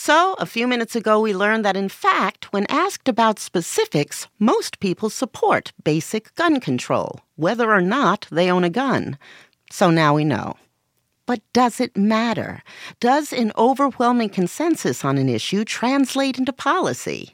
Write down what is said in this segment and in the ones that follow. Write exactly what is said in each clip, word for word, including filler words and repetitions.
So, a few minutes ago, we learned that, in fact, when asked about specifics, most people support basic gun control, whether or not they own a gun. So now we know. But does it matter? Does an overwhelming consensus on an issue translate into policy?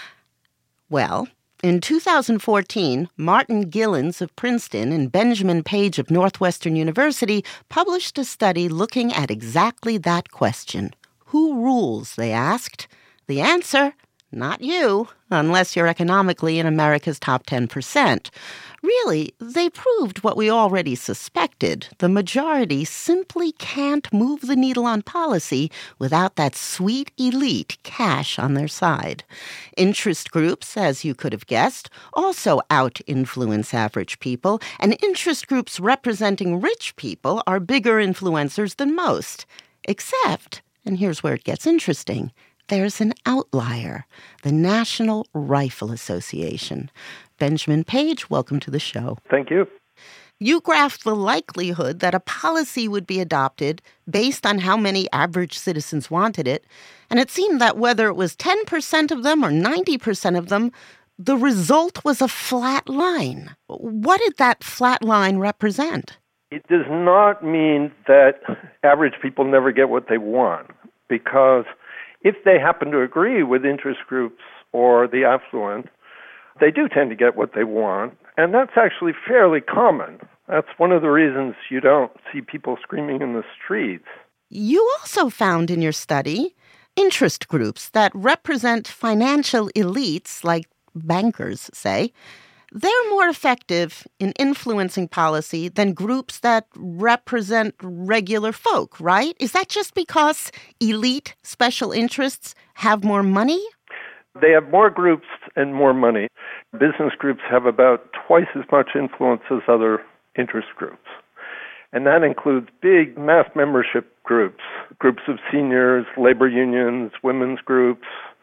Well, in two thousand fourteen, Martin Gilens of Princeton and Benjamin Page of Northwestern University published a study looking at exactly that question. Who rules, they asked. The answer, not you, unless you're economically in America's top ten percent. Really, they proved what we already suspected. The majority simply can't move the needle on policy without that sweet elite cash on their side. Interest groups, as you could have guessed, also out-influence average people, and interest groups representing rich people are bigger influencers than most. Except, and here's where it gets interesting, there's an outlier, the National Rifle Association. Benjamin Page, welcome to the show. Thank you. You graphed the likelihood that a policy would be adopted based on how many average citizens wanted it, and it seemed that whether it was ten percent of them or ninety percent of them, the result was a flat line. What did that flat line represent? It does not mean that average people never get what they want, because if they happen to agree with interest groups or the affluent, they do tend to get what they want, and that's actually fairly common. That's one of the reasons you don't see people screaming in the streets. You also found in your study interest groups that represent financial elites, like bankers, say. They're more effective in influencing policy than groups that represent regular folk, right? Is that just because elite special interests have more money? They have more groups and more money. Business groups have about twice as much influence as other interest groups. And that includes big mass membership groups, groups of seniors, labor unions, women's groups.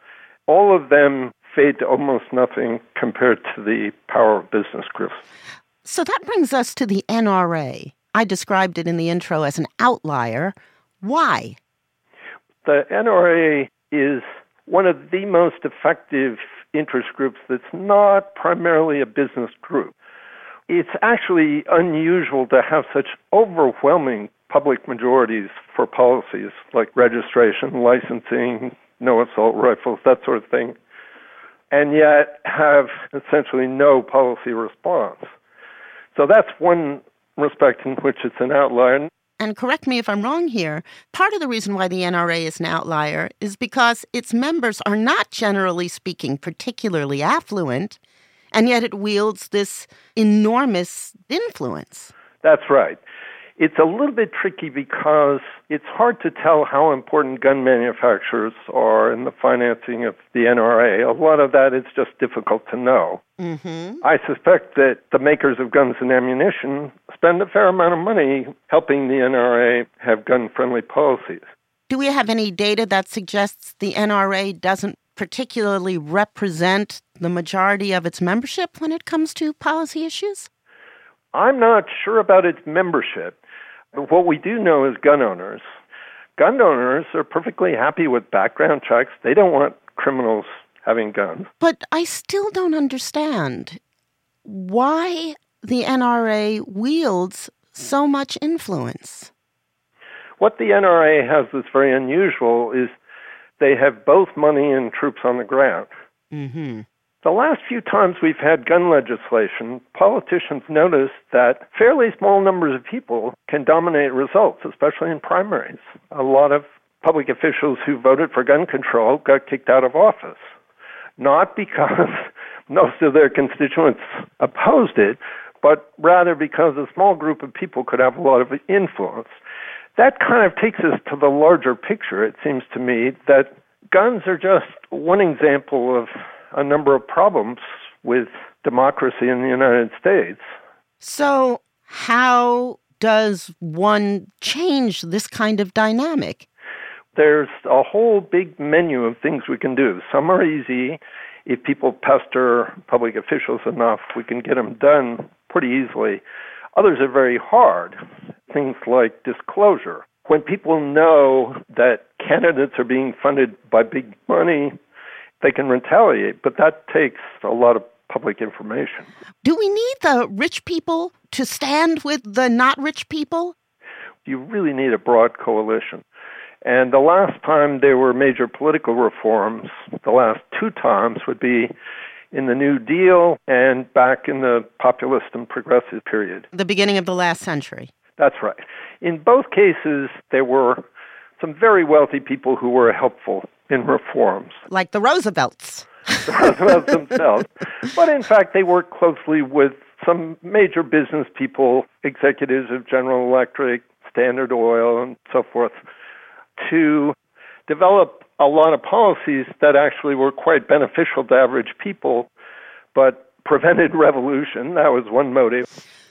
All of them fade to almost nothing compared to the power of business groups. So that brings us to the N R A. I described it in the intro as an outlier. Why? The N R A is one of the most effective interest groups that's not primarily a business group. It's actually unusual to have such overwhelming public majorities for policies like registration, licensing, no assault rifles, that sort of thing, and yet have essentially no policy response. So that's one respect in which it's an outlier. And correct me if I'm wrong here, part of the reason why the N R A is an outlier is because its members are not, generally speaking, particularly affluent, and yet it wields this enormous influence. That's right. It's a little bit tricky because it's hard to tell how important gun manufacturers are in the financing of the N R A. A lot of that is just difficult to know. Mm-hmm. I suspect that the makers of guns and ammunition spend a fair amount of money helping the N R A have gun-friendly policies. Do we have any data that suggests the N R A doesn't particularly represent the majority of its membership when it comes to policy issues? I'm not sure about its membership. But what we do know is gun owners. Gun owners are perfectly happy with background checks. They don't want criminals having guns. But I still don't understand why the N R A wields so much influence. What the N R A has that's very unusual is they have both money and troops on the ground. Mm-hmm. The last few times we've had gun legislation, politicians noticed that fairly small numbers of people can dominate results, especially in primaries. A lot of public officials who voted for gun control got kicked out of office, not because most of their constituents opposed it, but rather because a small group of people could have a lot of influence. That kind of takes us to the larger picture, it seems to me, that guns are just one example of a number of problems with democracy in the United States. So how does one change this kind of dynamic? There's a whole big menu of things we can do. Some are easy. If people pester public officials enough, we can get them done pretty easily. Others are very hard. Things like disclosure. When people know that candidates are being funded by big money, they can retaliate, but that takes a lot of public information. Do we need the rich people to stand with the not rich people? You really need a broad coalition. And the last time there were major political reforms, the last two times would be in the New Deal and back in the populist and progressive period. The beginning of the last century. That's right. In both cases, there were some very wealthy people who were helpful in reforms. Like the Roosevelts. The Roosevelts themselves. But in fact, they worked closely with some major business people, executives of General Electric, Standard Oil, and so forth, to develop a lot of policies that actually were quite beneficial to average people, but prevented revolution. That was one motive.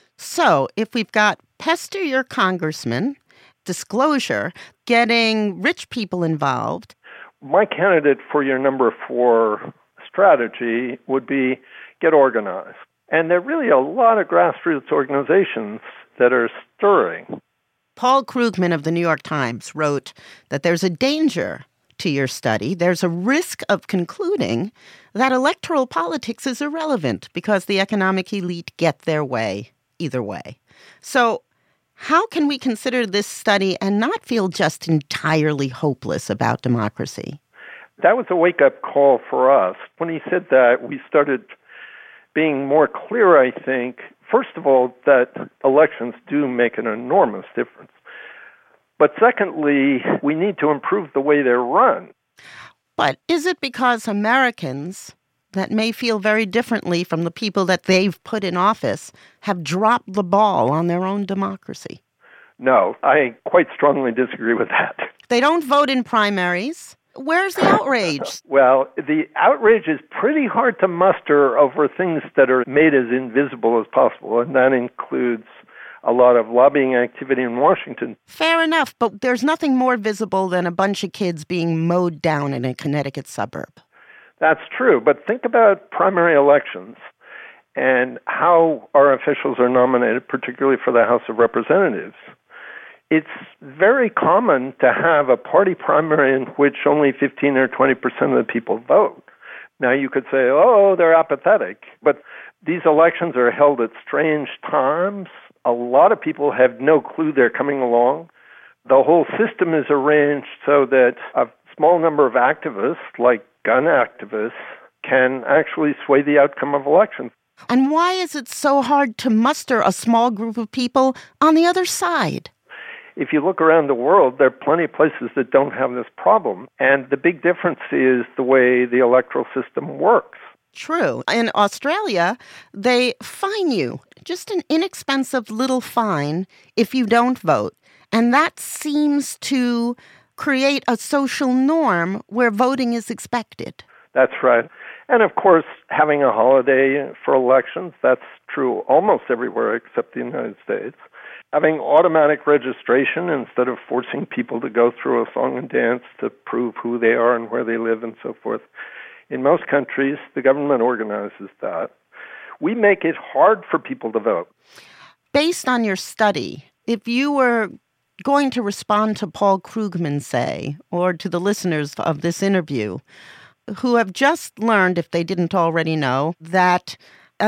So if we've got pester your congressman, disclosure, getting rich people involved. My candidate for your number four strategy would be get organized. And there are really a lot of grassroots organizations that are stirring. Paul Krugman of the New York Times wrote that there's a danger to your study. There's a risk of concluding that electoral politics is irrelevant because the economic elite get their way either way. So how can we consider this study and not feel just entirely hopeless about democracy? That was a wake-up call for us. When he said that, we started being more clear, I think, first of all, that elections do make an enormous difference. But secondly, we need to improve the way they're run. But is it because Americans that may feel very differently from the people that they've put in office have dropped the ball on their own democracy? No, I quite strongly disagree with that. They don't vote in primaries. Where's the outrage? Well, the outrage is pretty hard to muster over things that are made as invisible as possible, and that includes a lot of lobbying activity in Washington. Fair enough, but there's nothing more visible than a bunch of kids being mowed down in a Connecticut suburb. That's true, but think about primary elections and how our officials are nominated, particularly for the House of Representatives. It's very common to have a party primary in which only fifteen or twenty percent of the people vote. Now, you could say, oh, they're apathetic, but these elections are held at strange times. A lot of people have no clue they're coming along. The whole system is arranged so that a small number of activists, like gun activists, can actually sway the outcome of elections. And why is it so hard to muster a small group of people on the other side? If you look around the world, there are plenty of places that don't have this problem. And the big difference is the way the electoral system works. True. In Australia, they fine you, just an inexpensive little fine if you don't vote. And that seems to create a social norm where voting is expected. That's right. And of course, having a holiday for elections, that's true almost everywhere except the United States. Having automatic registration instead of forcing people to go through a song and dance to prove who they are and where they live and so forth. In most countries, the government organizes that. We make it hard for people to vote. Based on your study, if you were going to respond to Paul Krugman, say, or to the listeners of this interview, who have just learned, if they didn't already know, that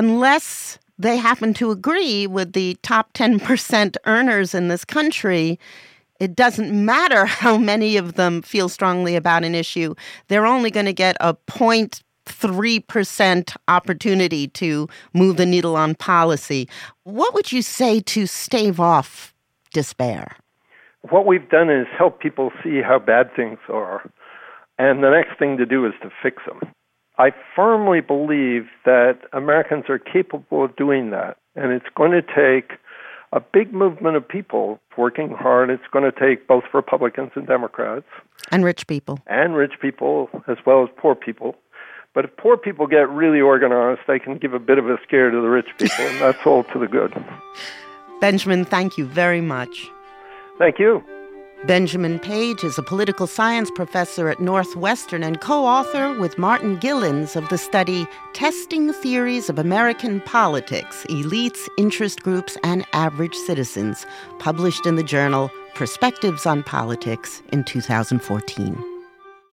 unless they happen to agree with the top ten percent earners in this country, it doesn't matter how many of them feel strongly about an issue. They're only going to get a zero point three percent opportunity to move the needle on policy. What would you say to stave off despair? What we've done is help people see how bad things are. And the next thing to do is to fix them. I firmly believe that Americans are capable of doing that. And it's going to take a big movement of people working hard. It's going to take both Republicans and Democrats. And rich people. And rich people, as well as poor people. But if poor people get really organized, they can give a bit of a scare to the rich people, and that's all to the good. Benjamin, thank you very much. Thank you. Benjamin Page is a political science professor at Northwestern and co-author with Martin Gilens of the study Testing Theories of American Politics, Elites, Interest Groups, and Average Citizens, published in the journal Perspectives on Politics in two thousand fourteen.